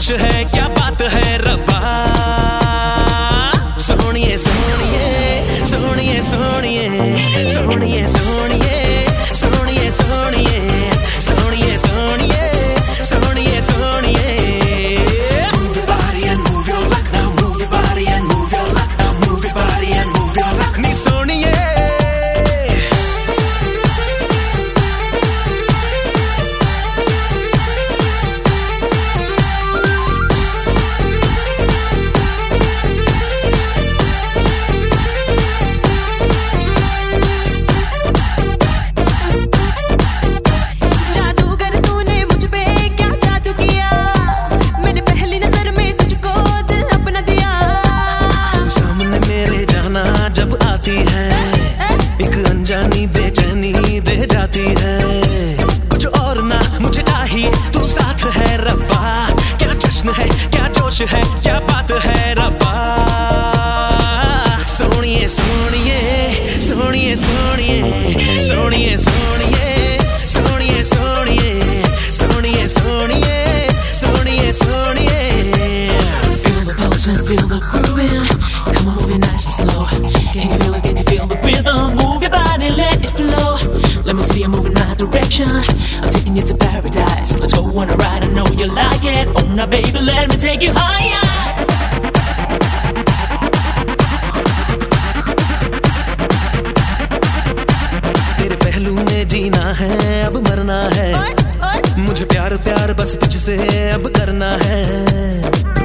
जोश है, क्या बात है रब्बा। सोनिए सोनिए सोनिए सोनिए सोनिए सोनिए सोनिए सोनिए सोनिए सोनिए सोनिए सोनिए। Move your body and move your luck now. Move your body and move your luck now. Move your body and move your luck. नी सोनिए जानी बेचैनी दे जाती है। कुछ और ना मुझे चाहिए, तू साथ है रब्बा। क्या जश्न है, क्या जोश है, क्या बात है रब्बा। सोनिए सोनिए सोनिए सोनिए सोनिए सोनिए सोनिए सोनिए सोनिए सोनिए सोनिए सोनिए। Feel the pulse and feel the grooving. Come on, moving nice and slow. Can you feel it? Can you feel the rhythm? Move your body, let it flow. Let me see you moving my direction. I'm taking you to paradise. Let's go on a ride. I know you like it. Oh, now baby, let me take you higher. तेरे पहलू में जीना है, अब मरना है। मुझे प्यार प्यार बस तुझसे अब करना है।